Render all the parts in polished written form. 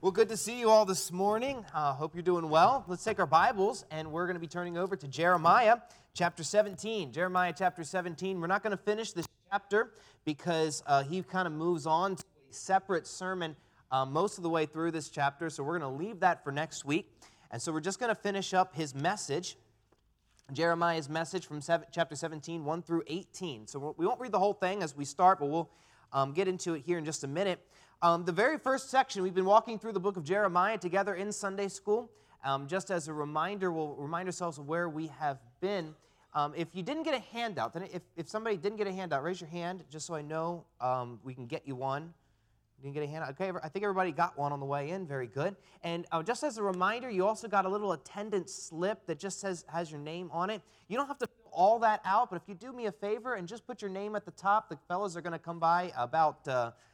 Well, good to see you all this morning. Hope you're doing well. Let's take our Bibles, and we're going to be turning over to Jeremiah chapter 17. Jeremiah chapter 17. We're not going to finish this chapter because he kind of moves on to a separate sermon most of the way through this chapter, so we're going to leave that for next week. And so we're just going to finish up his message, Jeremiah's message from chapter 17, 1 through 18. So we won't read the whole thing as we start, but we'll get into it here in just a minute. The very first section, we've been walking through the book of Jeremiah together in Sunday school. Just as a reminder, we'll remind ourselves of where we have been. If you didn't get a handout, then if somebody didn't get a handout, raise your hand just so I know we can get you one. You didn't get a handout? Okay, I think everybody got one on the way in. Very good. And just as a reminder, you also got a little attendance slip that just has your name on it. You don't have to fill all that out, but if you do me a favor and just put your name at the top, the fellows are going to come by about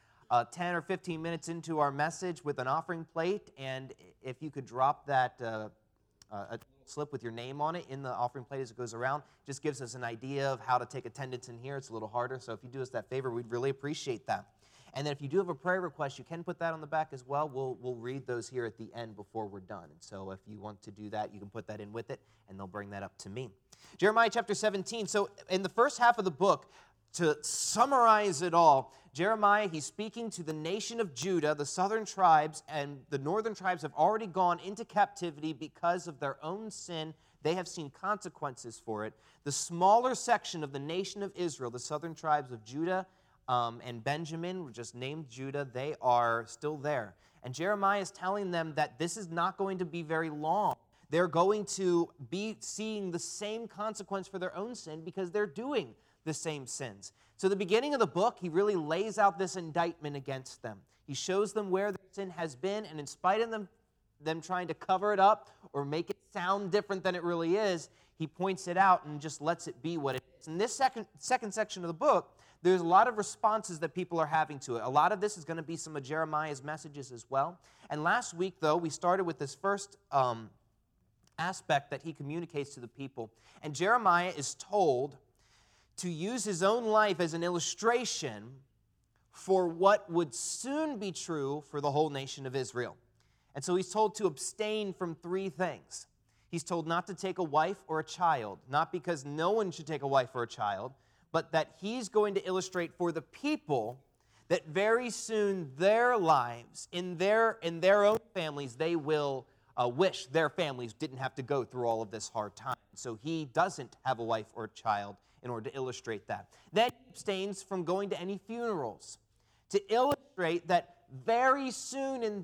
10 or 15 minutes into our message with an offering plate, and if you could drop that a slip with your name on it in the offering plate as it goes around, just gives us an idea of how to take attendance in here. It's a little harder, so if you do us that favor, we'd really appreciate that. And then if you do have a prayer request, you can put that on the back as well. We'll read those here at the end before we're done. And so if you want to do that, you can put that in with it, and they'll bring that up to me. Jeremiah chapter 17. So in the first half of the book, to summarize it all, Jeremiah, he's speaking to the nation of Judah, the southern tribes, and the northern tribes have already gone into captivity because of their own sin. They have seen consequences for it. The smaller section of the nation of Israel, the southern tribes of Judah and Benjamin, just named Judah, they are still there. And Jeremiah is telling them that this is not going to be very long. They're going to be seeing the same consequence for their own sin because they're doing the same sins. So the beginning of the book, he really lays out this indictment against them. He shows them where their sin has been, and in spite of them trying to cover it up or make it sound different than it really is, he points it out and just lets it be what it is. In this second section of the book, there's a lot of responses that people are having to it. A lot of this is going to be some of Jeremiah's messages as well. And last week, though, we started with this first aspect that he communicates to the people. And Jeremiah is told to use his own life as an illustration for what would soon be true for the whole nation of Israel. And so he's told to abstain from three things. He's told not to take a wife or a child, not because no one should take a wife or a child, but that he's going to illustrate for the people that very soon their lives, in their own families, they will wish their families didn't have to go through all of this hard time. So he doesn't have a wife or a child in order to illustrate that. Then he abstains from going to any funerals to illustrate that very soon in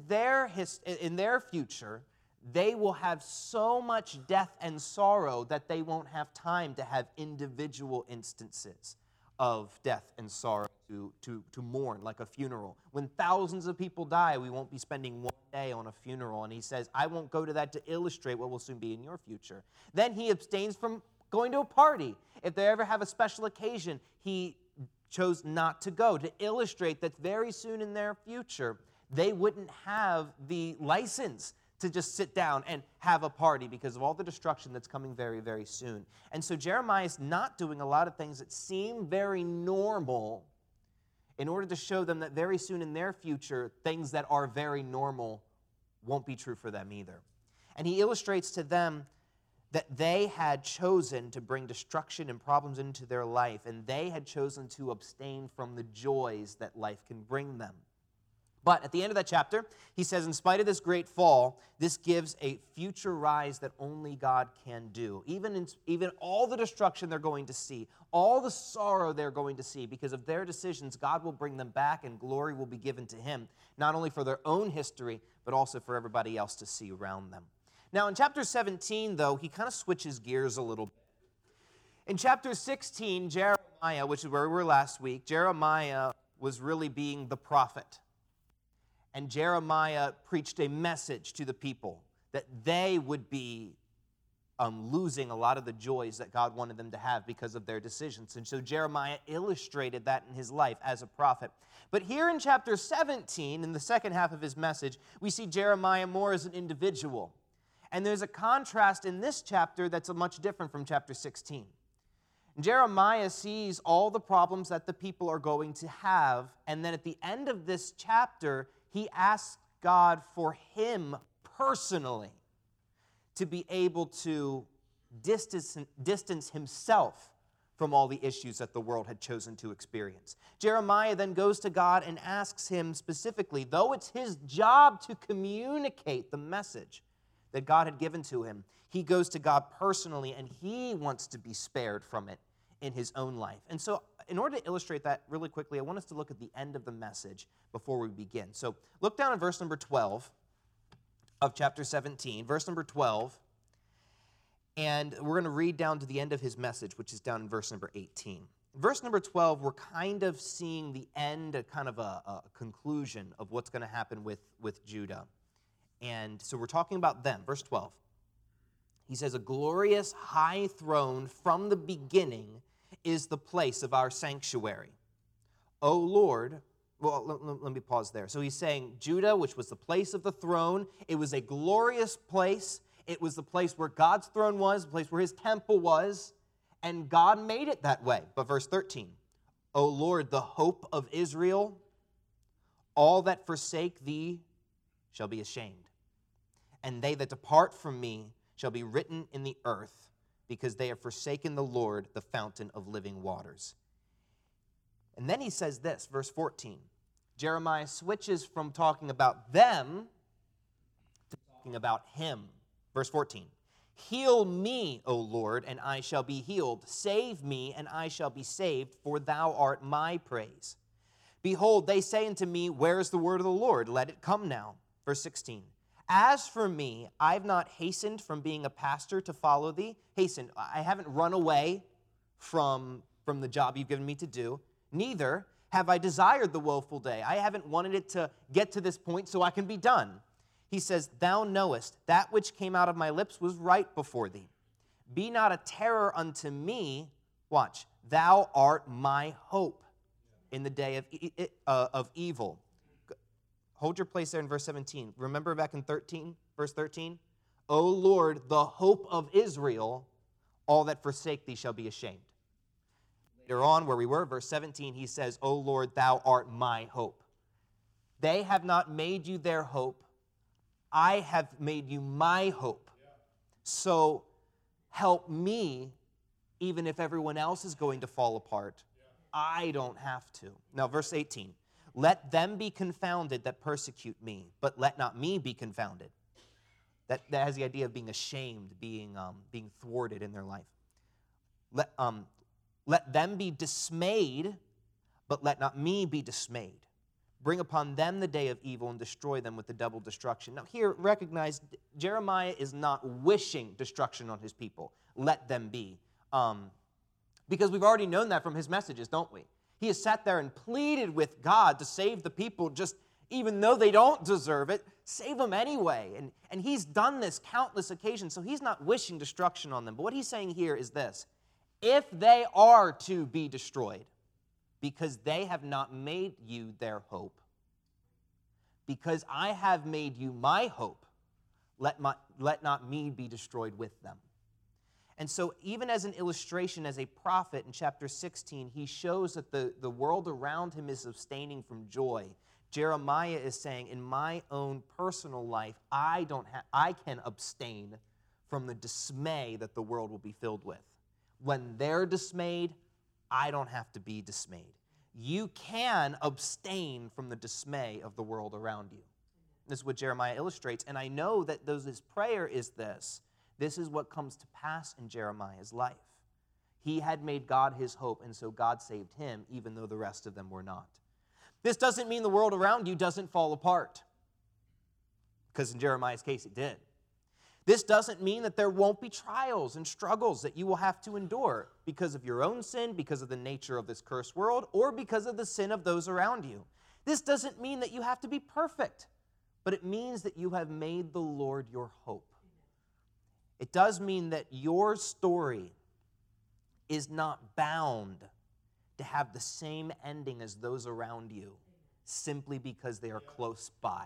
their future, they will have so much death and sorrow that they won't have time to have individual instances of death and sorrow to mourn, like a funeral. When thousands of people die, we won't be spending one day on a funeral. And he says, I won't go to that to illustrate what will soon be in your future. Then he abstains from going to a party. If they ever have a special occasion, he chose not to go, to illustrate that very soon in their future, they wouldn't have the license to just sit down and have a party because of all the destruction that's coming very, very soon. And so Jeremiah is not doing a lot of things that seem very normal in order to show them that very soon in their future, things that are very normal won't be true for them either. And he illustrates to them that they had chosen to bring destruction and problems into their life, and they had chosen to abstain from the joys that life can bring them. But at the end of that chapter, he says, in spite of this great fall, this gives a future rise that only God can do. Even all the destruction they're going to see, all the sorrow they're going to see, because of their decisions, God will bring them back and glory will be given to him, not only for their own history, but also for everybody else to see around them. Now, in chapter 17, though, he kind of switches gears a little bit. In chapter 16, Jeremiah, which is where we were last week, Jeremiah was really being the prophet. And Jeremiah preached a message to the people that they would be losing a lot of the joys that God wanted them to have because of their decisions. And so Jeremiah illustrated that in his life as a prophet. But here in chapter 17, in the second half of his message, we see Jeremiah more as an individual. And there's a contrast in this chapter that's much different from chapter 16. Jeremiah sees all the problems that the people are going to have, and then at the end of this chapter, he asks God for him personally to be able to distance himself from all the issues that the world had chosen to experience. Jeremiah then goes to God and asks him specifically, though it's his job to communicate the message that God had given to him, he goes to God personally and he wants to be spared from it in his own life. And so in order to illustrate that really quickly, I want us to look at the end of the message before we begin. So look down at verse number 12 of chapter 17, verse number 12, and we're going to read down to the end of his message, which is down in verse number 18. Verse number 12, we're kind of seeing the end, kind of a conclusion of what's going to happen with Judah. And so we're talking about them. Verse 12, he says, a glorious high throne from the beginning is the place of our sanctuary. O Lord, well, let me pause there. So he's saying Judah, which was the place of the throne, it was a glorious place. It was the place where God's throne was, the place where his temple was, and God made it that way. But verse 13, O Lord, the hope of Israel, all that forsake thee shall be ashamed, and they that depart from me shall be written in the earth, because they have forsaken the Lord, the fountain of living waters. And then he says this, verse 14. Jeremiah switches from talking about them to talking about him. Verse 14. Heal me, O Lord, and I shall be healed. Save me, and I shall be saved, for thou art my praise. Behold, they say unto me, where is the word of the Lord? Let it come now. Verse 16. As for me, I've not hastened from being a pastor to follow thee. Hastened. I haven't run away from the job you've given me to do. Neither have I desired the woeful day. I haven't wanted it to get to this point so I can be done. He says, thou knowest that which came out of my lips was right before thee. Be not a terror unto me. Watch. Thou art my hope in the day of evil. Hold your place there in verse 17. Remember back in verse 13? O Lord, the hope of Israel, all that forsake thee shall be ashamed. Later on, where we were, verse 17, he says, O Lord, thou art my hope. They have not made you their hope. I have made you my hope. So help me, even if everyone else is going to fall apart. I don't have to. Now, verse 18. Let them be confounded that persecute me, but let not me be confounded. That has the idea of being ashamed, being thwarted in their life. Let them be dismayed, but let not me be dismayed. Bring upon them the day of evil and destroy them with the double destruction. Now here, recognize, Jeremiah is not wishing destruction on his people. Let them be. Because we've already known that from his messages, don't we? He has sat there and pleaded with God to save the people, just even though they don't deserve it, save them anyway. And he's done this countless occasions, so he's not wishing destruction on them. But what he's saying here is this: if they are to be destroyed, because they have not made you their hope, because I have made you my hope, let not me be destroyed with them. And so even as an illustration, as a prophet in chapter 16, he shows that the world around him is abstaining from joy. Jeremiah is saying, in my own personal life, I can abstain from the dismay that the world will be filled with. When they're dismayed, I don't have to be dismayed. You can abstain from the dismay of the world around you. This is what Jeremiah illustrates. And I know that his prayer is this. This is what comes to pass in Jeremiah's life. He had made God his hope, and so God saved him, even though the rest of them were not. This doesn't mean the world around you doesn't fall apart, because in Jeremiah's case it did. This doesn't mean that there won't be trials and struggles that you will have to endure because of your own sin, because of the nature of this cursed world, or because of the sin of those around you. This doesn't mean that you have to be perfect, but it means that you have made the Lord your hope. It does mean that your story is not bound to have the same ending as those around you simply because they are close by.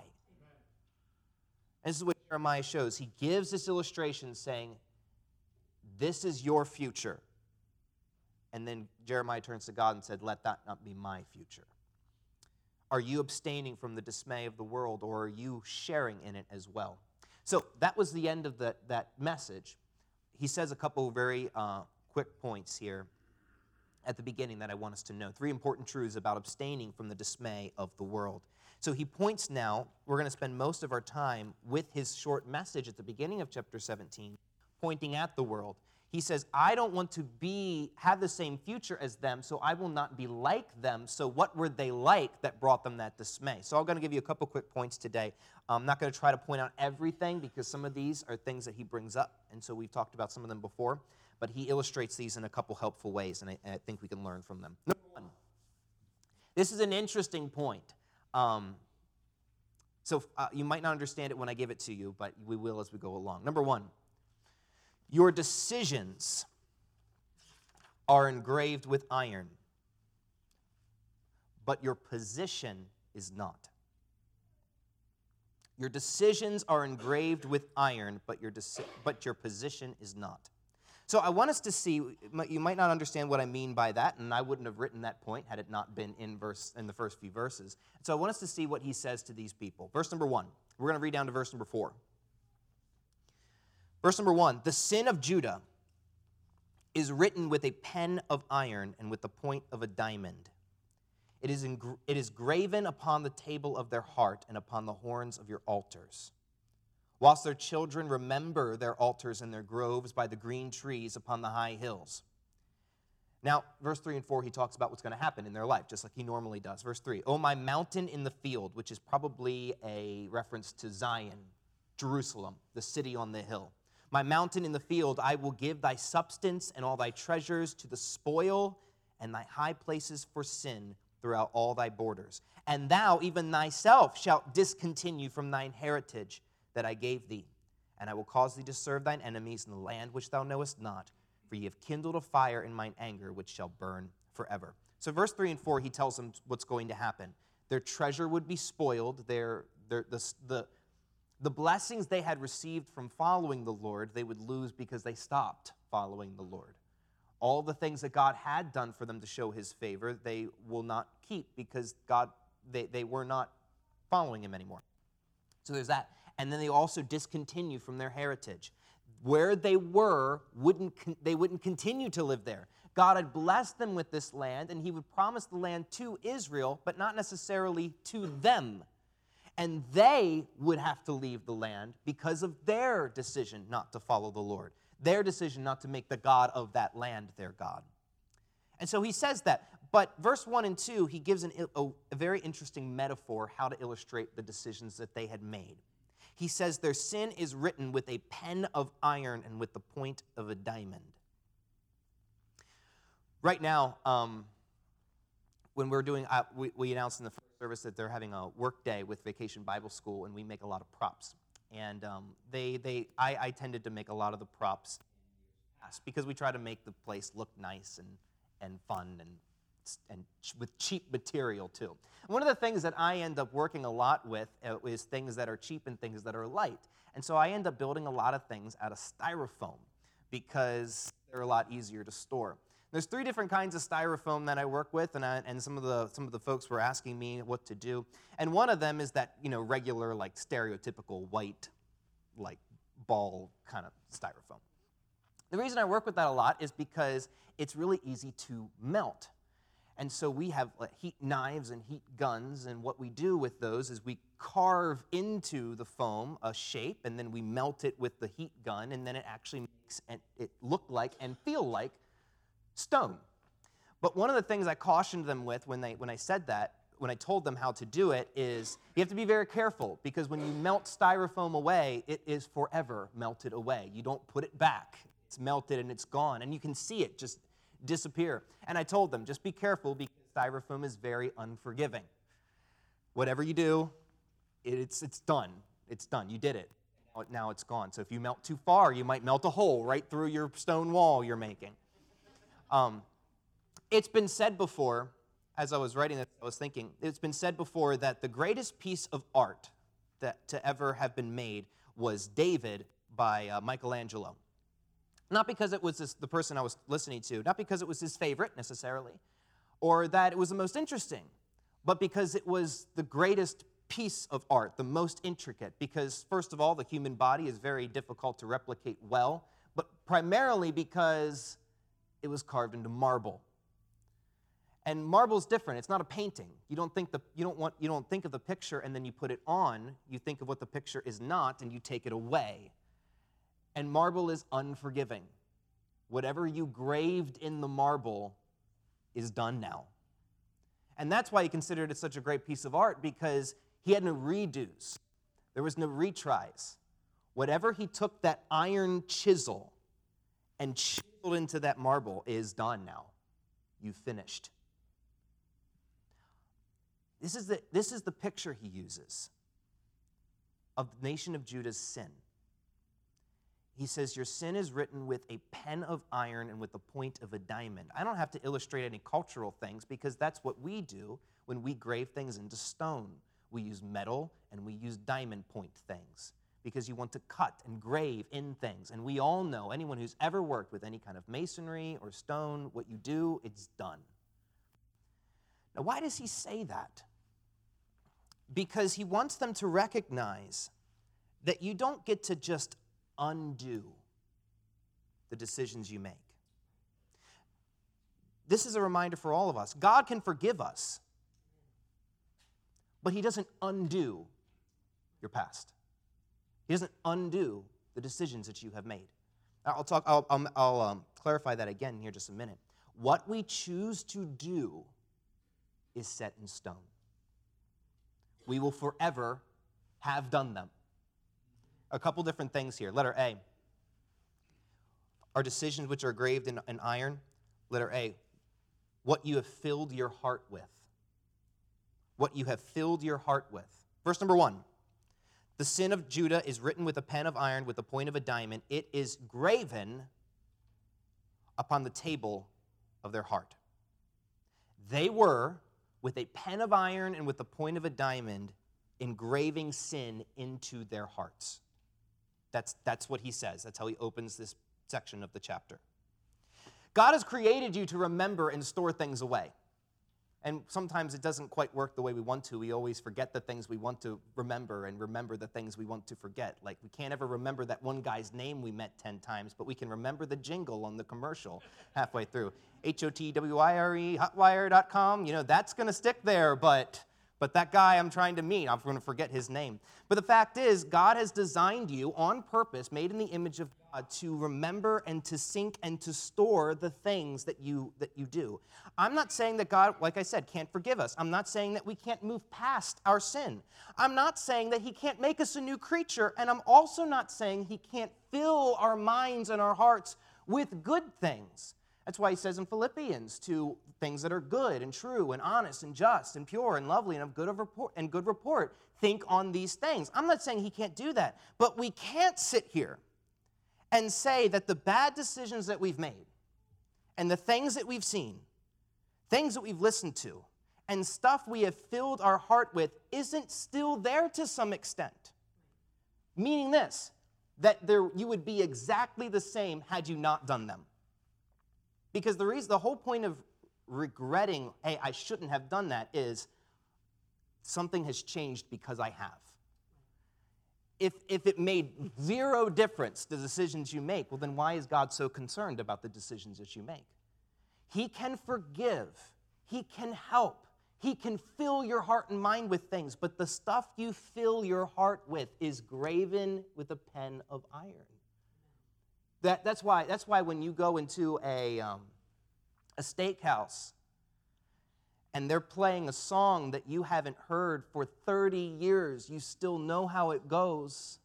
And this is what Jeremiah shows. He gives this illustration saying, this is your future. And then Jeremiah turns to God and said, let that not be my future. Are you abstaining from the dismay of the world, or are you sharing in it as well? So that was the end of that message. He says a couple very quick points here at the beginning that I want us to know. 3 important truths about abstaining from the dismay of the world. So he points now, we're going to spend most of our time with his short message at the beginning of chapter 17, pointing at the world. He says, I don't want to have the same future as them, so I will not be like them. So what were they like that brought them that dismay? So I'm going to give you a couple quick points today. I'm not going to try to point out everything because some of these are things that he brings up, and so we've talked about some of them before, but he illustrates these in a couple helpful ways, and I think we can learn from them. Number one, this is an interesting point. So you might not understand it when I give it to you, but we will as we go along. Number one, your decisions are engraved with iron, but your position is not. Your decisions are engraved with iron, but your position is not. So I want us to see, you might not understand what I mean by that, and I wouldn't have written that point had it not been in the first few verses. So I want us to see what he says to these people. Verse number 1. We're going to read down to verse number 4. Verse number 1, the sin of Judah is written with a pen of iron and with the point of a diamond. It is graven upon the table of their heart and upon the horns of your altars. Whilst their children remember their altars and their groves by the green trees upon the high hills. Now, verse 3 and 4, he talks about what's going to happen in their life, just like he normally does. Verse 3, O my mountain in the field, which is probably a reference to Zion, Jerusalem, the city on the hill. My mountain in the field, I will give thy substance and all thy treasures to the spoil, and thy high places for sin throughout all thy borders. And thou, even thyself, shalt discontinue from thine heritage that I gave thee. And I will cause thee to serve thine enemies in the land which thou knowest not, for ye have kindled a fire in mine anger, which shall burn forever. So verse 3 and 4, he tells them what's going to happen. Their treasure would be spoiled. The blessings they had received from following the Lord, they would lose because they stopped following the Lord. All the things that God had done for them to show his favor, they will not keep because they were not following him anymore. So there's that. And then they also discontinue from their heritage. Where they were, they wouldn't continue to live there. God had blessed them with this land, and he would promise the land to Israel, but not necessarily to them. And they would have to leave the land because of their decision not to follow the Lord, their decision not to make the God of that land their God. And so he says that. But verse 1 and 2, he gives a very interesting metaphor how to illustrate the decisions that they had made. He says their sin is written with a pen of iron and with the point of a diamond. Right now, when we're doing, we announced in the first service that they're having a work day with Vacation Bible School, and we make a lot of props. And I tended to make a lot of the props because we try to make the place look nice and fun and with cheap material too. One of the things that I end up working a lot with is things that are cheap and things that are light. And so I end up building a lot of things out of styrofoam because they're a lot easier to store. There's 3 different kinds of styrofoam that I work with, and some of the folks were asking me what to do. And one of them is that, regular, like stereotypical white, like ball kind of styrofoam. The reason I work with that a lot is because it's really easy to melt. And so we have heat knives and heat guns, and what we do with those is we carve into the foam a shape, and then we melt it with the heat gun, and then it actually makes it look like and feel like stone. But one of the things I cautioned them with when I said that, when I told them how to do it, is you have to be very careful, because when you melt styrofoam away, it is forever melted away. You don't put it back. It's melted and it's gone, and you can see it just disappear. And I told them, just be careful, because styrofoam is very unforgiving. Whatever you do, it's done. It's done. You did it. Now it's gone. So if you melt too far, you might melt a hole right through your stone wall you're making. It's been said before, as I was writing this, I was thinking, it's been said before that the greatest piece of art that to ever have been made was David by Michelangelo. Not because it was the person I was listening to, not because it was his favorite necessarily, or that it was the most interesting, but because it was the greatest piece of art, the most intricate, because first of all, the human body is very difficult to replicate well, but primarily because it was carved into marble. And marble's different. It's not a painting. You don't think of the picture and then you put it on. You think of what the picture is not and you take it away. And marble is unforgiving. Whatever you graved in the marble is done now. And that's why he considered it such a great piece of art, because he had no redos. There was no retries. Whatever he took that iron chisel and chiseled into that marble is done now. You finished. This is the picture he uses of the nation of Judah's sin. He says, your sin is written with a pen of iron and with the point of a diamond. I don't have to illustrate any cultural things because that's what we do when we grave things into stone. We use metal and we use diamond point things because you want to cut and grave in things. And we all know, anyone who's ever worked with any kind of masonry or stone, what you do, it's done. Now, why does he say that? Because he wants them to recognize that you don't get to just undo the decisions you make. This is a reminder for all of us. God can forgive us, but he doesn't undo your past. He doesn't undo the decisions that you have made. I'll clarify that again here just a minute. What we choose to do is set in stone. We will forever have done them. A couple different things here. Letter A, our decisions which are engraved in iron. Letter A, what you have filled your heart with. What you have filled your heart with. Verse number 1, the sin of Judah is written with a pen of iron with the point of a diamond. It is graven upon the table of their heart. They were, with a pen of iron and with the point of a diamond, engraving sin into their hearts. That's what he says. That's how he opens this section of the chapter. God has created you to remember and store things away. And sometimes it doesn't quite work the way we want to. We always forget the things we want to remember and remember the things we want to forget. Like, we can't ever remember that one guy's name we met 10 times, but we can remember the jingle on the commercial halfway through. HOTWIRE, hotwire.com, that's going to stick there, but that guy I'm trying to meet, I'm going to forget his name. But the fact is, God has designed you on purpose, made in the image of God, to remember and to sync and to store the things that you do. I'm not saying that God, like I said, can't forgive us. I'm not saying that we can't move past our sin. I'm not saying that he can't make us a new creature, and I'm also not saying he can't fill our minds and our hearts with good things. That's why he says in Philippians, to things that are good and true and honest and just and pure and lovely and of good report, think on these things. I'm not saying he can't do that, but we can't sit here and say that the bad decisions that we've made and the things that we've seen, things that we've listened to, and stuff we have filled our heart with isn't still there to some extent. Meaning this, that you would be exactly the same had you not done them. Because the whole point of regretting, hey, I shouldn't have done that, is something has changed because I have. If it made zero difference, the decisions you make, well, then why is God so concerned about the decisions that you make? He can forgive. He can help. He can fill your heart and mind with things, but the stuff you fill your heart with is graven with a pen of iron. That's why when you go into a steakhouse and they're playing a song that you haven't heard for 30 years, you still know how it goes.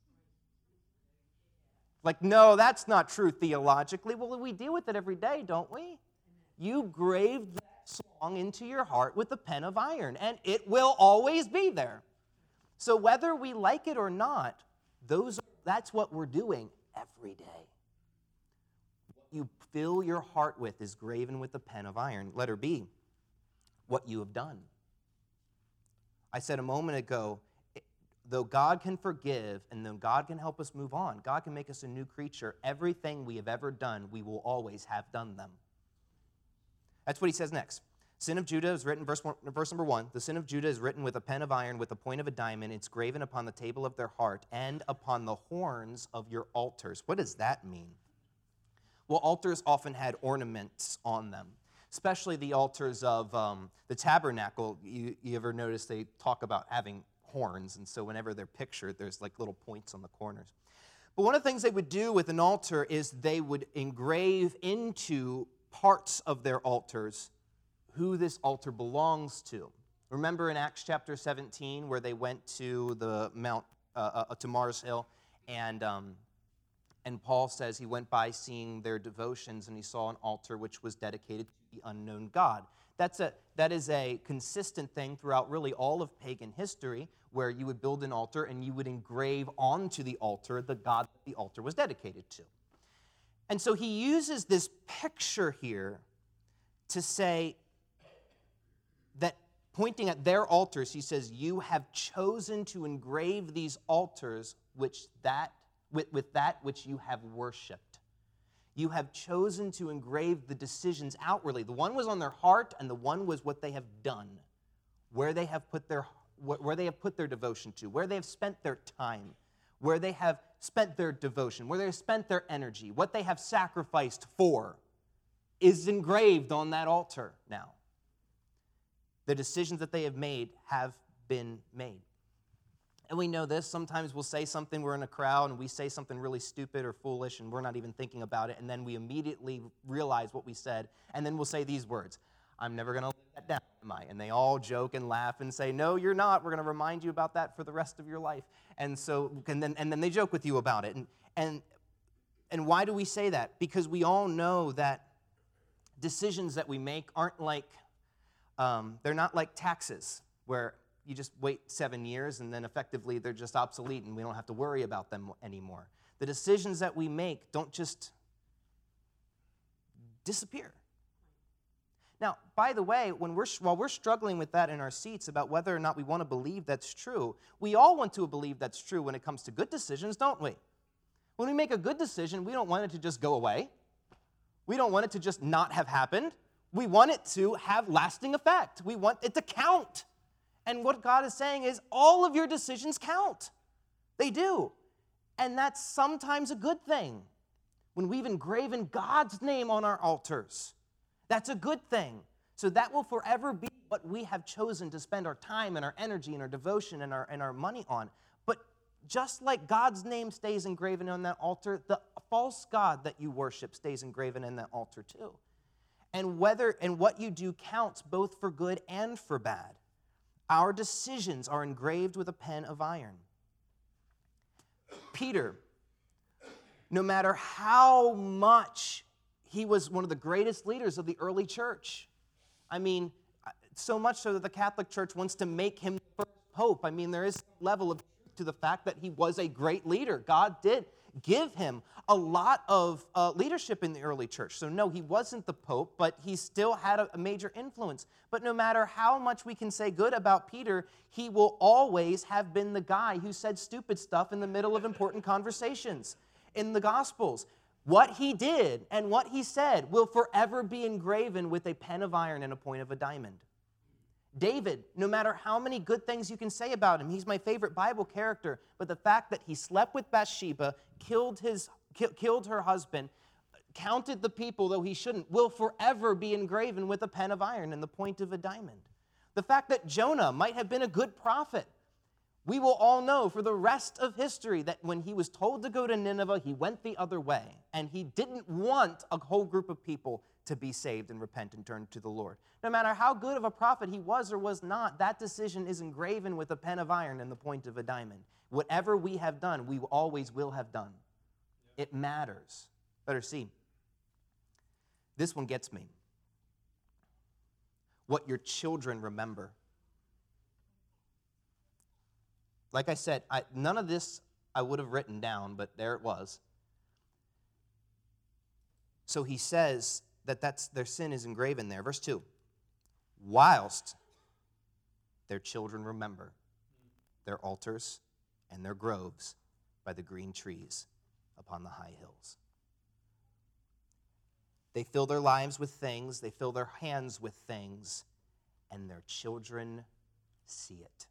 Like, no, that's not true theologically. Well, we deal with it every day, don't we? You graved that song into your heart with a pen of iron, and it will always be there. So whether we like it or not, that's what we're doing every day. What you fill your heart with is graven with a pen of iron. Letter B, what you have done. I said a moment ago, though God can forgive and though God can help us move on, God can make us a new creature, everything we have ever done, we will always have done them. That's what he says next. Sin of Judah is written, verse number 1, the sin of Judah is written with a pen of iron, with the point of a diamond. It's graven upon the table of their heart and upon the horns of your altars. What does that mean? Well, altars often had ornaments on them, especially the altars of the tabernacle. You ever notice they talk about having horns, and so whenever they're pictured, there's like little points on the corners. But one of the things they would do with an altar is they would engrave into parts of their altars who this altar belongs to. Remember in Acts chapter 17 where they went to the Mount, to Mars Hill, and Paul says he went by seeing their devotions and he saw an altar which was dedicated to the unknown God. That is a consistent thing throughout really all of pagan history, where you would build an altar and you would engrave onto the altar the God that the altar was dedicated to. And so he uses this picture here to say that, pointing at their altars, he says, you have chosen to engrave these altars with that which you have worshipped. You have chosen to engrave the decisions outwardly. The one was on their heart, and the one was what they have done, where they have put their devotion to, where they have spent their time, where they have spent their devotion, where they have spent their energy, what they have sacrificed for, is engraved on that altar now. The decisions that they have made have been made. And we know this. Sometimes we'll say something, we're in a crowd, and we say something really stupid or foolish, and we're not even thinking about it, and then we immediately realize what we said, and then we'll say these words, I'm never going to let that down, am I? And they all joke and laugh and say, no, you're not. We're going to remind you about that for the rest of your life. And then they joke with you about it. And why do we say that? Because we all know that decisions that we make aren't like, they're not like taxes, where you just wait 7 years and then effectively they're just obsolete and we don't have to worry about them anymore. The decisions that we make don't just disappear. Now, by the way, while we're struggling with that in our seats about whether or not we want to believe that's true, we all want to believe that's true when it comes to good decisions, don't we? When we make a good decision, we don't want it to just go away. We don't want it to just not have happened. We want it to have lasting effect. We want it to count. And what God is saying is all of your decisions count. They do. And that's sometimes a good thing. When we've engraven God's name on our altars, that's a good thing. So that will forever be what we have chosen to spend our time and our energy and our devotion and our money on. But just like God's name stays engraven on that altar, the false god that you worship stays engraven in that altar too. And what you do counts both for good and for bad. Our decisions are engraved with a pen of iron. Peter, no matter how much he was one of the greatest leaders of the early church, I mean, so much so that the Catholic Church wants to make him the first pope. I mean, there is a level of truth to the fact that he was a great leader. God did give him a lot of leadership in the early church. So no, he wasn't the pope, but he still had a major influence. But no matter how much we can say good about Peter, he will always have been the guy who said stupid stuff in the middle of important conversations. In the Gospels, what he did and what he said will forever be engraven with a pen of iron and a point of a diamond. David, no matter how many good things you can say about him, he's my favorite Bible character, but the fact that he slept with Bathsheba, killed her husband, counted the people though he shouldn't, will forever be engraven with a pen of iron and the point of a diamond. The fact that Jonah might have been a good prophet, we will all know for the rest of history that when he was told to go to Nineveh, he went the other way, and he didn't want a whole group of people to be saved and repent and turn to the Lord. No matter how good of a prophet he was or was not, that decision is engraven with a pen of iron and the point of a diamond. Whatever we have done, we always will have done. It matters. Better see. This one gets me. What your children remember. Like I said, none of this I would have written down, but there it was. So he says that their sin is engraven there. Verse 2, whilst their children remember their altars and their groves by the green trees upon the high hills. They fill their lives with things. They fill their hands with things. and their children see it.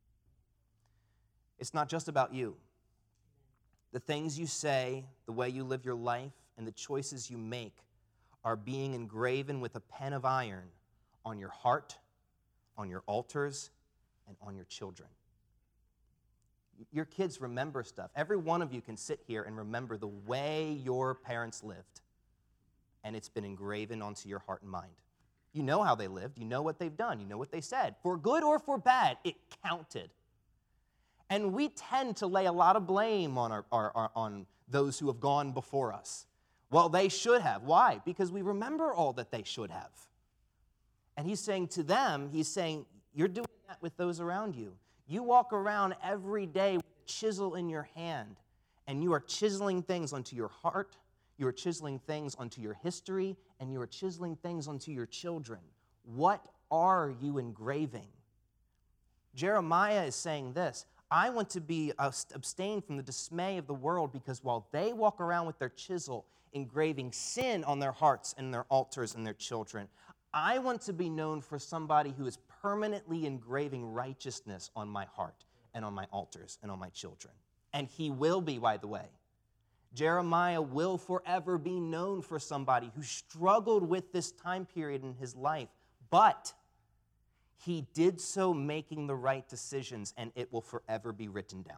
It's not just about you. The things you say, the way you live your life, and the choices you make are being engraven with a pen of iron on your heart, on your altars, and on your children. Your kids remember stuff. Every one of you can sit here and remember the way your parents lived, and it's been engraven onto your heart and mind. You know how they lived. You know what they've done. You know what they said. For good or for bad, it counted. And we tend to lay a lot of blame on on those who have gone before us. Well, they should have. Why? Because we remember all that they should have. And he's saying to them, he's saying, you're doing that with those around you. You walk around every day with a chisel in your hand, and you are chiseling things onto your heart, you are chiseling things onto your history, and you are chiseling things onto your children. What are you engraving? Jeremiah is saying this, I want to be abstained from the dismay of the world, because while they walk around with their chisel, engraving sin on their hearts and their altars and their children, I want to be known for somebody who is permanently engraving righteousness on my heart and on my altars and on my children. And he will be, by the way. Jeremiah will forever be known for somebody who struggled with this time period in his life, but he did so making the right decisions, and it will forever be written down.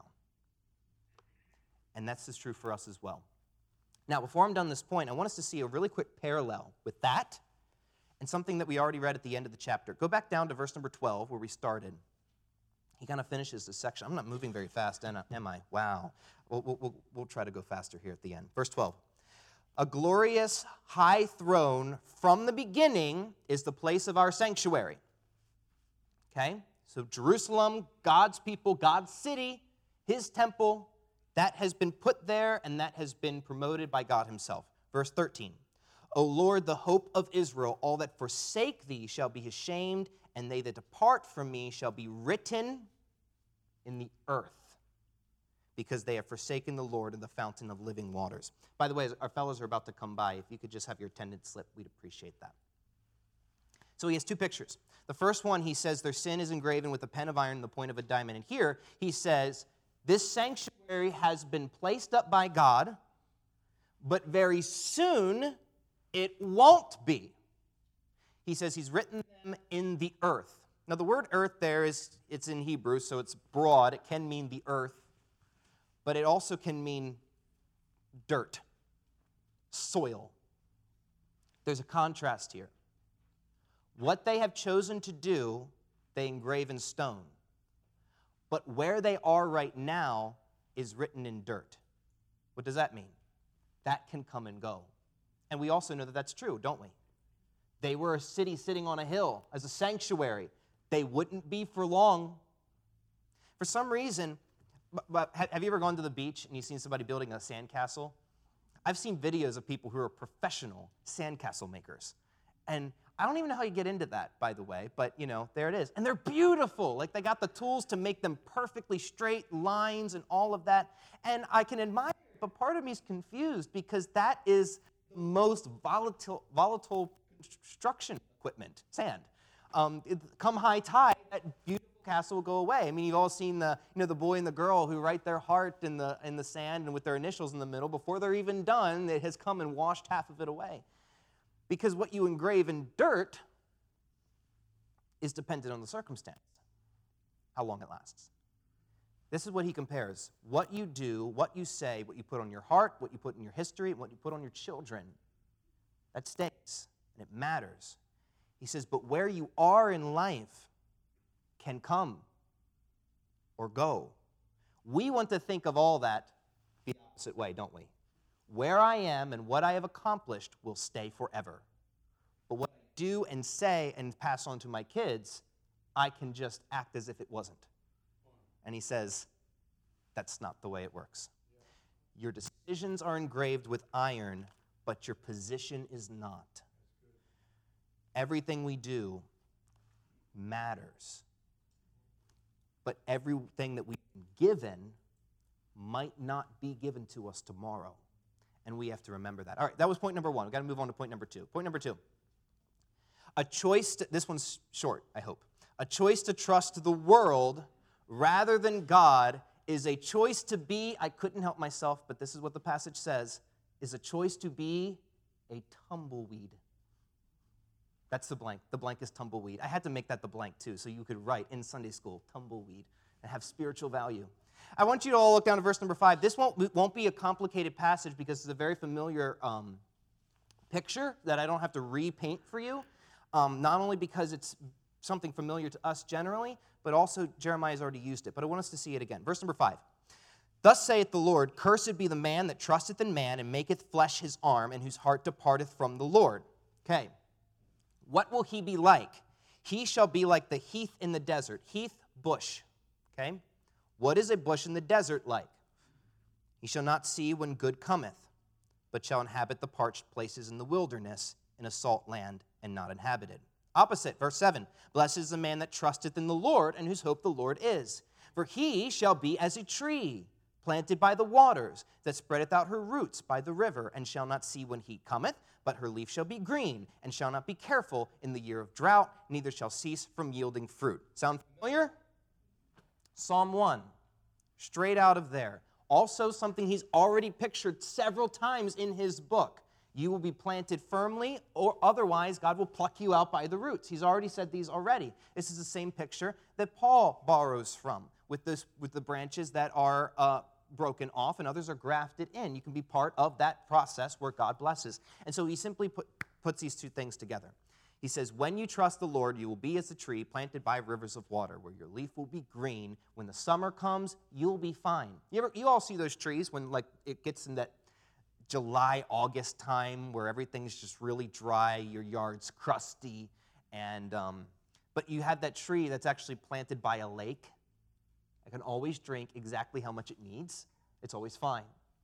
And that's true for us as well. Now, before I'm done this point, I want us to see a really quick parallel with that and something that we already read at the end of the chapter. Go back down to verse number 12, where we started. He kind of finishes this section. I'm not moving very fast, am I? Wow. We'll try to go faster here at the end. Verse 12. A glorious high throne from the beginning is the place of our sanctuary. Okay? So Jerusalem, God's people, God's city, his temple, that has been put there and that has been promoted by God himself. Verse 13. O Lord, the hope of Israel, all that forsake thee shall be ashamed, and they that depart from me shall be written in the earth, because they have forsaken the Lord and the fountain of living waters. By the way, our fellows are about to come by. If you could just have your attendance slip, we'd appreciate that. So he has two pictures. The first one, he says, their sin is engraven with a pen of iron and the point of a diamond. And here, he says, this sanctuary has been placed up by God, but very soon it won't be. He says he's written them in the earth. Now, the word earth there it's in Hebrew, so it's broad. It can mean the earth, but it also can mean dirt, soil. There's a contrast here. What they have chosen to do, they engrave in stone. But where they are right now is written in dirt. What does that mean? That can come and go. And we also know that that's true, don't we? They were a city sitting on a hill as a sanctuary. They wouldn't be for long. For some reason, have you ever gone to the beach and you've seen somebody building a sandcastle? I've seen videos of people who are professional sandcastle makers. And I don't even know how you get into that, by the way, but, there it is. And they're beautiful. Like, they got the tools to make them perfectly straight lines and all of that. And I can admire it, but part of me is confused because that is the most volatile construction equipment, sand. Come high tide, that beautiful castle will go away. I mean, you've all seen the boy and the girl who write their heart in the sand and with their initials in the middle. Before they're even done, it has come and washed half of it away. Because what you engrave in dirt is dependent on the circumstance, how long it lasts. This is what he compares. What you do, what you say, what you put on your heart, what you put in your history, and what you put on your children, that stays, and it matters. He says, but where you are in life can come or go. We want to think of all that the opposite way, don't we? Where I am and what I have accomplished will stay forever. But what I do and say and pass on to my kids, I can just act as if it wasn't. And he says, that's not the way it works. Your decisions are engraved with iron, but your position is not. Everything we do matters. But everything that we've been given might not be given to us tomorrow. And we have to remember that. All right, that was point number one. We've got to move on to point number two. Point number two. This one's short, I hope. A choice to trust the world rather than God is a choice to be, I couldn't help myself, but this is what the passage says, is a choice to be a tumbleweed. That's the blank. The blank is tumbleweed. I had to make that the blank too, so you could write in Sunday school, tumbleweed, and have spiritual value. I want you to all look down to verse number 5. This won't be a complicated passage because it's a very familiar picture that I don't have to repaint for you, not only because it's something familiar to us generally, but also Jeremiah's already used it. But I want us to see it again. Verse number 5. Thus saith the Lord, cursed be the man that trusteth in man and maketh flesh his arm, and whose heart departeth from the Lord. Okay. What will he be like? He shall be like the heath in the desert. Heath, bush. Okay. What is a bush in the desert like? He shall not see when good cometh, but shall inhabit the parched places in the wilderness, in a salt land and not inhabited. Opposite, verse 7. Blessed is the man that trusteth in the Lord, and whose hope the Lord is. For he shall be as a tree planted by the waters, that spreadeth out her roots by the river, and shall not see when heat cometh, but her leaf shall be green, and shall not be careful in the year of drought, neither shall cease from yielding fruit. Sound familiar? Psalm 1, straight out of there. Also something he's already pictured several times in his book. You will be planted firmly, or otherwise God will pluck you out by the roots. He's already said these already. This is the same picture that Paul borrows from with the branches that are broken off and others are grafted in. You can be part of that process where God blesses. And so he simply puts these two things together. He says, when you trust the Lord, you will be as a tree planted by rivers of water, where your leaf will be green. When the summer comes, you'll be fine. You all see those trees when it gets in that July, August time where everything's just really dry, your yard's crusty, and but you have that tree that's actually planted by a lake. I can always drink exactly how much it needs. It's always fine.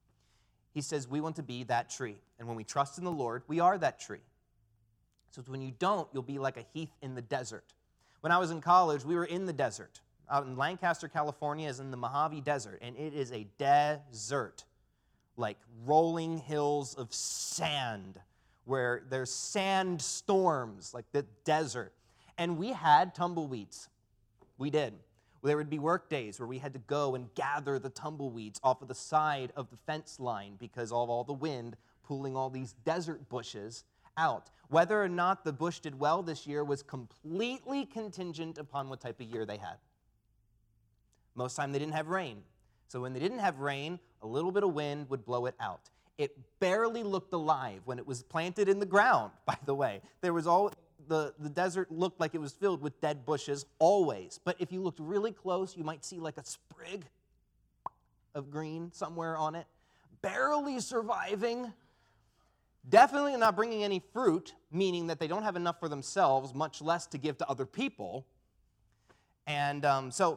He says we want to be that tree, and when we trust in the Lord, we are that tree. So when you don't, you'll be like a heath in the desert. When I was in college, we were in the desert. Out in Lancaster, California is in the Mojave Desert, and it is a desert, like rolling hills of sand, where there's sand storms, like the desert. And we had tumbleweeds. We did. There would be work days where we had to go and gather the tumbleweeds off of the side of the fence line because of all the wind pulling all these desert bushes out. Whether or not the bush did well this year was completely contingent upon what type of year they had. Most time they didn't have rain. So when they didn't have rain, a little bit of wind would blow it out. It barely looked alive when it was planted in the ground, by the way. There was all the desert looked like it was filled with dead bushes always. But if you looked really close, you might see like a sprig of green somewhere on it, barely surviving. Definitely not bringing any fruit, meaning that they don't have enough for themselves, much less to give to other people. And so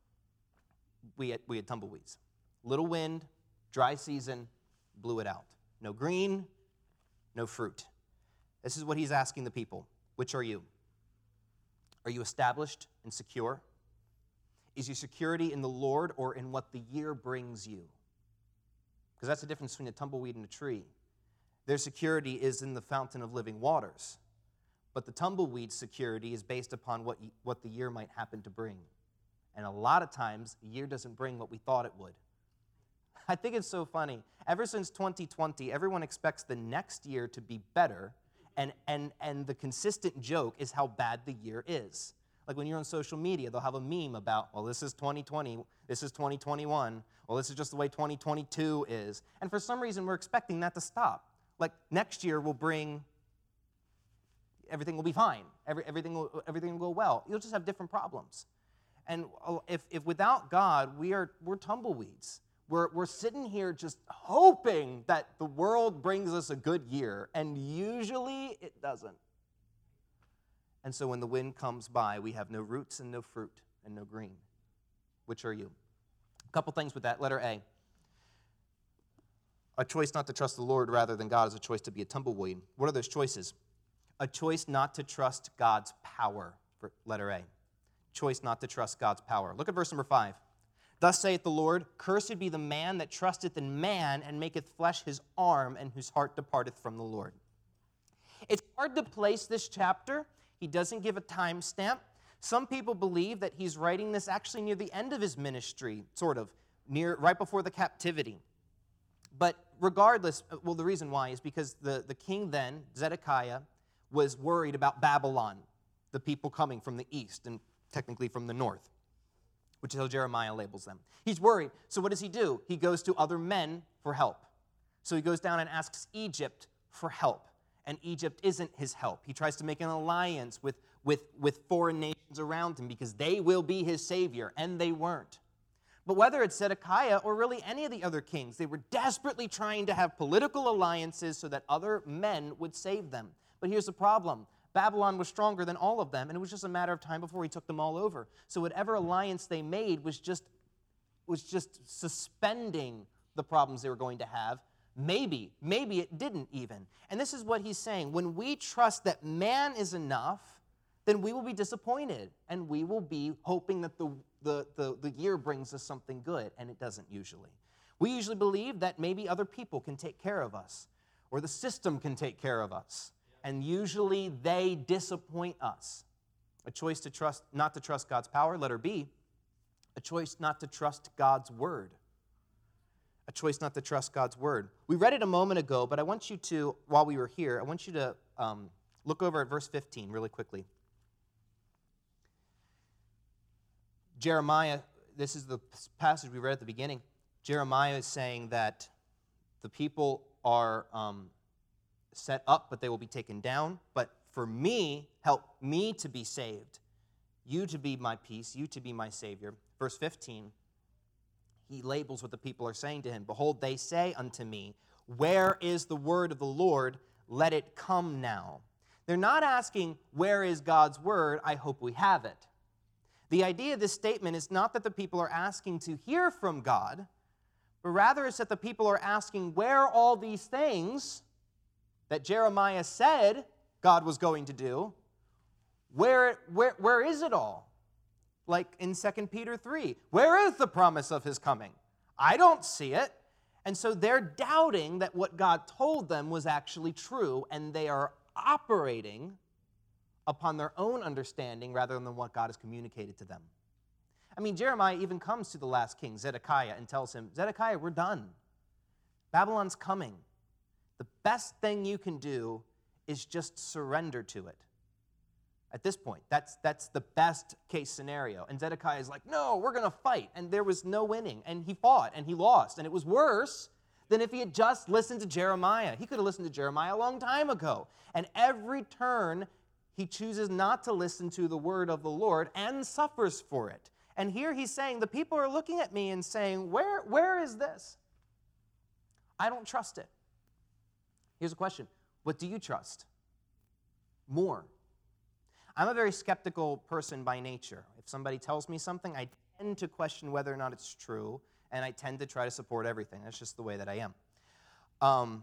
we had tumbleweeds. Little wind, dry season, blew it out. No green, no fruit. This is what he's asking the people. Which are you? Are you established and secure? Is your security in the Lord or in what the year brings you? Because that's the difference between a tumbleweed and a tree. Their security is in the fountain of living waters. But the tumbleweed's security is based upon what the year might happen to bring. And a lot of times, the year doesn't bring what we thought it would. I think it's so funny. Ever since 2020, everyone expects the next year to be better, and the consistent joke is how bad the year is. Like when you're on social media, they'll have a meme about, well, this is 2020, this is 2021, well, this is just the way 2022 is. And for some reason, we're expecting that to stop. Like next year will bring, everything will be fine. Everything will go well. You'll just have different problems. And if without God, we're tumbleweeds. We're sitting here just hoping that the world brings us a good year, and usually it doesn't. And so when the wind comes by, we have no roots and no fruit and no green. Which are you? A couple things with that. Letter A. A choice not to trust the Lord rather than God is a choice to be a tumbleweed. What are those choices? A choice not to trust God's power, for letter A. Choice not to trust God's power. Look at verse number 5. Thus saith the Lord, cursed be the man that trusteth in man and maketh flesh his arm, and whose heart departeth from the Lord. It's hard to place this chapter He doesn't give a timestamp. Some people believe that he's writing this actually near the end of his ministry, sort of, right before the captivity. But regardless, well, the reason why is because the king then, Zedekiah, was worried about Babylon, the people coming from the east and technically from the north, which is how Jeremiah labels them. He's worried. So what does he do? He goes to other men for help. So he goes down and asks Egypt for help. And Egypt isn't his help. He tries to make an alliance with foreign nations around him because they will be his savior, and they weren't. But whether it's Zedekiah or really any of the other kings, they were desperately trying to have political alliances so that other men would save them. But here's the problem. Babylon was stronger than all of them, and it was just a matter of time before he took them all over. So whatever alliance they made was just suspending the problems they were going to have. Maybe it didn't even. And this is what he's saying. When we trust that man is enough, then we will be disappointed, and we will be hoping that the year brings us something good, and it doesn't usually. We usually believe that maybe other people can take care of us, or the system can take care of us, and usually they disappoint us. A choice to trust, not to trust God's power, letter B. A choice not to trust God's word. A choice not to trust God's word. We read it a moment ago, but I want you to, while we were here, I want you to look over at verse 15 really quickly. Jeremiah, this is the passage we read at the beginning. Jeremiah is saying that the people are set up, but they will be taken down. But for me, help me to be saved, you to be my peace, you to be my Savior. Verse 15, he labels what the people are saying to him. Behold, they say unto me, where is the word of the Lord? Let it come now. They're not asking, where is God's word? I hope we have it. The idea of this statement is not that the people are asking to hear from God, but rather it's that the people are asking where all these things that Jeremiah said God was going to do, where is it all? Like in 2 Peter 3, where is the promise of his coming? I don't see it. And so they're doubting that what God told them was actually true, and they are operating upon their own understanding rather than what God has communicated to them. I mean, Jeremiah even comes to the last king, Zedekiah, and tells him, Zedekiah, we're done. Babylon's coming. The best thing you can do is just surrender to it. At this point, that's the best case scenario. And Zedekiah is like, no, we're going to fight. And there was no winning. And he fought, and he lost. And it was worse than if he had just listened to Jeremiah. He could have listened to Jeremiah a long time ago. And every turn, he chooses not to listen to the word of the Lord and suffers for it. And here he's saying, the people are looking at me and saying, where is this? I don't trust it. Here's a question. What do you trust more? I'm a very skeptical person by nature. If somebody tells me something, I tend to question whether or not it's true, and I tend to try to support everything. That's just the way that I am.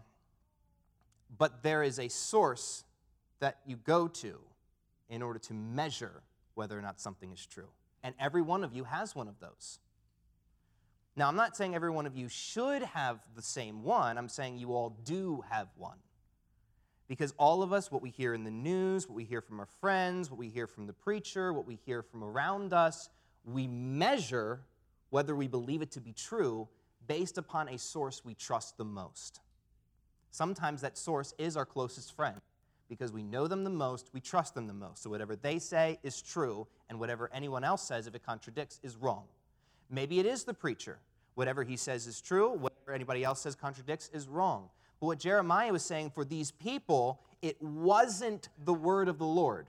But there is a source that you go to in order to measure whether or not something is true. And every one of you has one of those. Now, I'm not saying every one of you should have the same one. I'm saying you all do have one. Because all of us, what we hear in the news, what we hear from our friends, what we hear from the preacher, what we hear from around us, we measure whether we believe it to be true based upon a source we trust the most. Sometimes that source is our closest friend. Because we know them the most, we trust them the most. So whatever they say is true, and whatever anyone else says, if it contradicts, is wrong. Maybe it is the preacher. Whatever he says is true, whatever anybody else says contradicts is wrong. But what Jeremiah was saying, for these people, it wasn't the word of the Lord.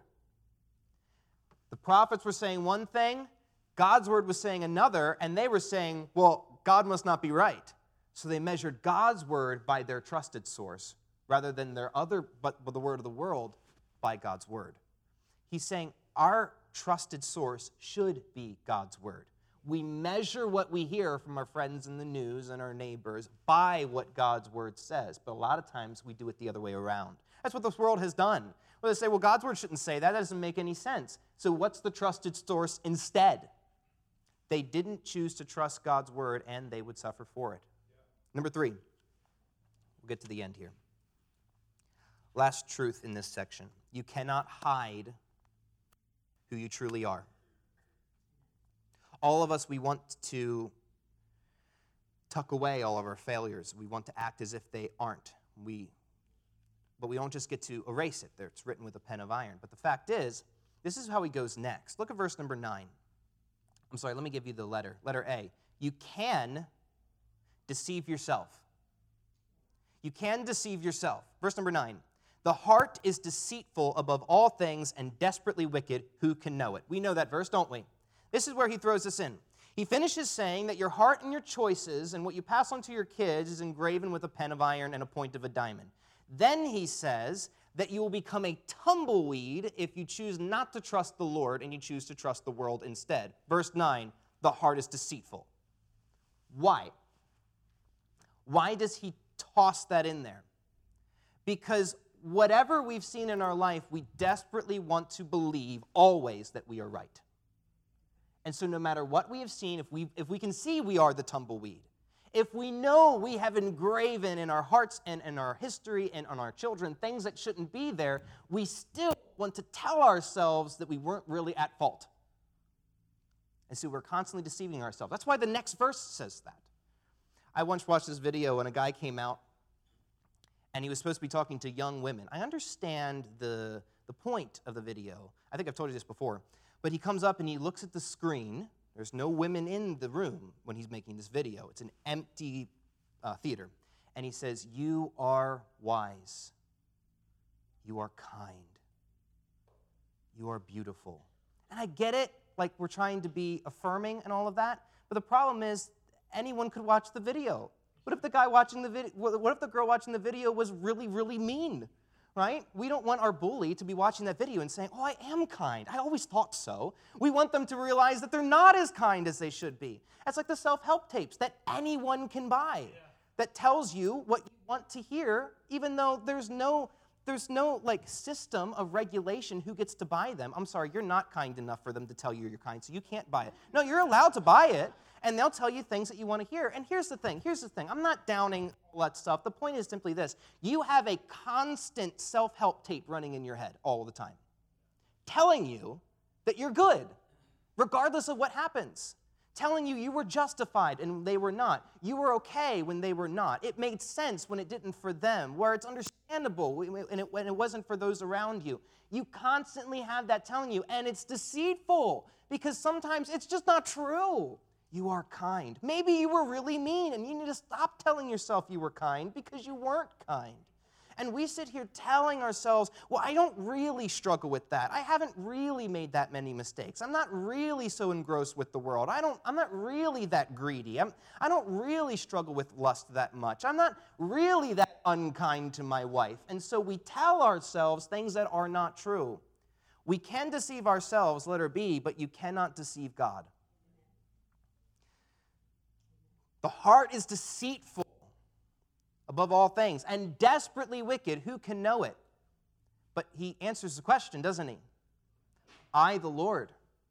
The prophets were saying one thing, God's word was saying another, and they were saying, well, God must not be right. So they measured God's word by their trusted source, rather than but the word of the world by God's word. He's saying our trusted source should be God's word. We measure what we hear from our friends in the news and our neighbors by what God's word says. But a lot of times we do it the other way around. That's what this world has done. Well, they say, well, God's word shouldn't say that. That doesn't make any sense. So what's the trusted source instead? They didn't choose to trust God's word, and they would suffer for it. Number 3. We'll get to the end here. Last truth in this section. You cannot hide who you truly are. All of us, we want to tuck away all of our failures. We want to act as if they aren't. But we don't just get to erase it. It's written with a pen of iron. But the fact is, this is how he goes next. Look at verse number 9. I'm sorry, let me give you the letter. Letter A. You can deceive yourself. You can deceive yourself. Verse number 9. The heart is deceitful above all things and desperately wicked. Who can know it? We know that verse, don't we? This is where he throws us in. He finishes saying that your heart and your choices and what you pass on to your kids is engraven with a pen of iron and a point of a diamond. Then he says that you will become a tumbleweed if you choose not to trust the Lord and you choose to trust the world instead. Verse 9, the heart is deceitful. Why? Why does he toss that in there? Because whatever we've seen in our life, we desperately want to believe always that we are right. And so no matter what we have seen, if we can see we are the tumbleweed, if we know we have engraven in our hearts and in our history and on our children things that shouldn't be there, we still want to tell ourselves that we weren't really at fault. And so we're constantly deceiving ourselves. That's why the next verse says that. I once watched this video and a guy came out and he was supposed to be talking to young women. I understand the point of the video. I think I've told you this before. But he comes up and he looks at the screen. There's no women in the room when he's making this video. It's an empty theater. And he says, you are wise. You are kind. You are beautiful. And I get it, like we're trying to be affirming and all of that. But the problem is anyone could watch the video. What if the guy watching the video, what if the girl watching the video was really, really mean? Right? We don't want our bully to be watching that video and saying, oh, I am kind. I always thought so. We want them to realize that they're not as kind as they should be. That's like the self-help tapes that anyone can buy that tells you what you want to hear, even though there's no like system of regulation who gets to buy them. I'm sorry, you're not kind enough for them to tell you you're kind, so you can't buy it. No, you're allowed to buy it, and they'll tell you things that you want to hear. And here's the thing. I'm not downing all that stuff. The point is simply this. You have a constant self-help tape running in your head all the time, telling you that you're good, regardless of what happens. Telling you were justified and they were not. You were okay when they were not. It made sense when it didn't for them, where it's understandable when it wasn't for those around you. You constantly have that telling you, and it's deceitful because sometimes it's just not true. You are kind. Maybe you were really mean, and you need to stop telling yourself you were kind because you weren't kind. And we sit here telling ourselves, well, I don't really struggle with that. I haven't really made that many mistakes. I'm not really so engrossed with the world. I'm not really that greedy. I don't really struggle with lust that much. I'm not really that unkind to my wife. And so we tell ourselves things that are not true. We can deceive ourselves, letter B, but you cannot deceive God. The heart is deceitful above all things, and desperately wicked. Who can know it? But he answers the question, doesn't he? I, the Lord,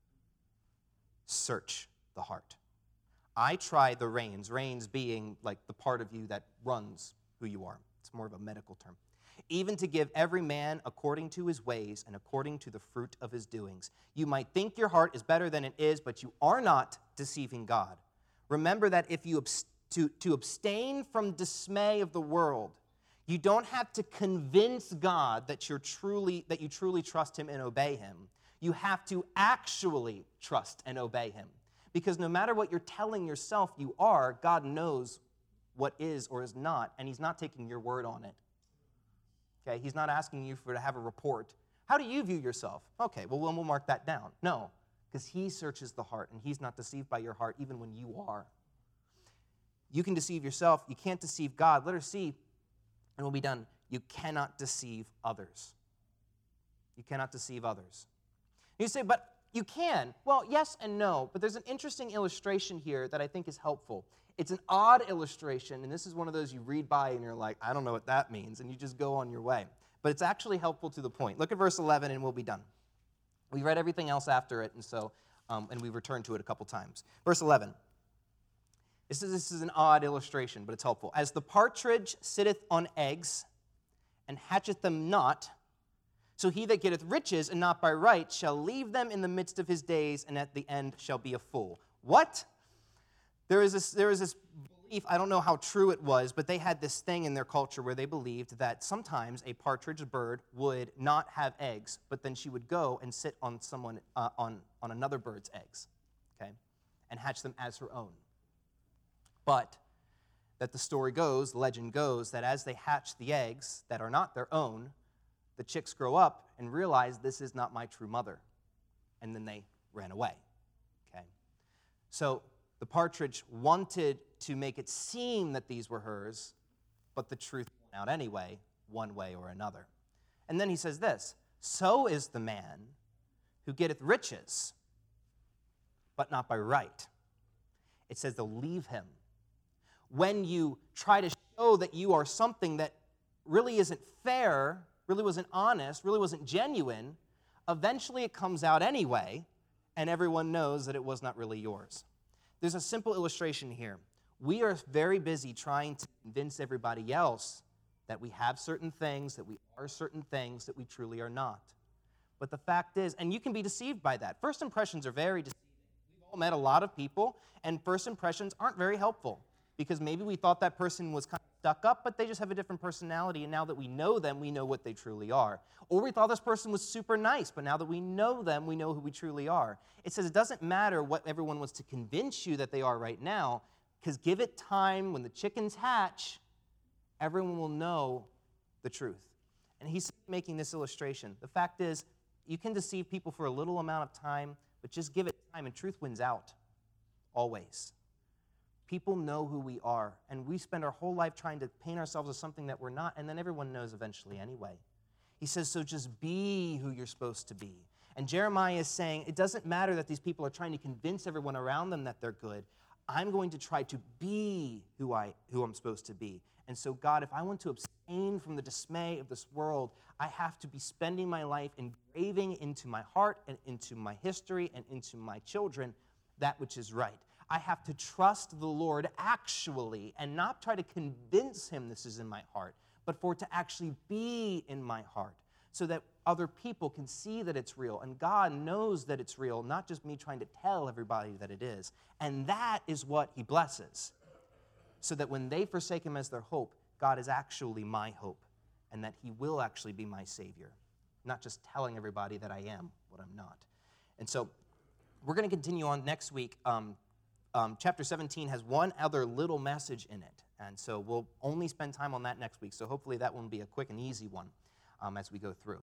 search the heart. I try the reins being like the part of you that runs who you are. It's more of a medical term. Even to give every man according to his ways and according to the fruit of his doings. You might think your heart is better than it is, but you are not deceiving God. Remember that if you to abstain from dismay of the world, you don't have to convince God that you truly trust him and obey him. You have to actually trust and obey him. Because no matter what you're telling yourself you are, God knows what is or is not, and he's not taking your word on it. Okay, he's not asking you to have a report. How do you view yourself? Okay, well, we'll mark that down. No, because he searches the heart, and he's not deceived by your heart even when you are. You can deceive yourself. You can't deceive God. Letter C, and we'll be done. You cannot deceive others. You cannot deceive others. You say, but you can. Well, yes and no, but there's an interesting illustration here that I think is helpful. It's an odd illustration, and this is one of those you read by and you're like, I don't know what that means, and you just go on your way. But it's actually helpful to the point. Look at verse 11, and we'll be done. We read everything else after it, and so and we returned to it a couple times. Verse 11. This is an odd illustration, but it's helpful. As the partridge sitteth on eggs and hatcheth them not, So he that getteth riches, and not by right, shall leave them in the midst of his days, and at the end shall be a fool. What? There is this belief, I don't know how true it was, but they had this thing in their culture where they believed that sometimes a partridge bird would not have eggs, but then she would go and sit on on another bird's eggs, okay, and hatch them as her own. But that the story goes, the legend goes, that as they hatch the eggs that are not their own, the chicks grow up and realize this is not my true mother, and then they ran away, okay? So the partridge wanted to make it seem that these were hers, but the truth went out anyway, one way or another. And then he says this, so is the man who getteth riches, but not by right. It says they'll leave him. When you try to show that you are something that really isn't fair, really wasn't honest, really wasn't genuine, eventually it comes out anyway, and everyone knows that it was not really yours. There's a simple illustration here. We are very busy trying to convince everybody else that we have certain things, that we are certain things that we truly are not. But the fact is, and you can be deceived by that. First impressions are very deceiving. We've all met a lot of people, and first impressions aren't very helpful because maybe we thought that person was kind of stuck up, but they just have a different personality, and now that we know them, we know what they truly are. Or we thought this person was super nice, but now that we know them, we know who we truly are. It says it doesn't matter what everyone wants to convince you that they are right now, because give it time, when the chickens hatch, everyone will know the truth. And he's making this illustration. The fact is, you can deceive people for a little amount of time, but just give it time, and truth wins out, always. People know who we are, and we spend our whole life trying to paint ourselves as something that we're not, and then everyone knows eventually anyway. He says, so just be who you're supposed to be. And Jeremiah is saying, it doesn't matter that these people are trying to convince everyone around them that they're good. I'm going to try to be who I'm supposed to be. And so, God, if I want to abstain from the dismay of this world, I have to be spending my life engraving into my heart and into my history and into my children that which is right. I have to trust the Lord actually and not try to convince him this is in my heart, but for it to actually be in my heart so that other people can see that it's real. And God knows that it's real, not just me trying to tell everybody that it is. And that is what he blesses. So that when they forsake him as their hope, God is actually my hope and that he will actually be my Savior, not just telling everybody that I am what I'm not. And so we're going to continue on next week. Chapter 17 has one other little message in it, and so we'll only spend time on that next week. So hopefully that will be a quick and easy one as we go through.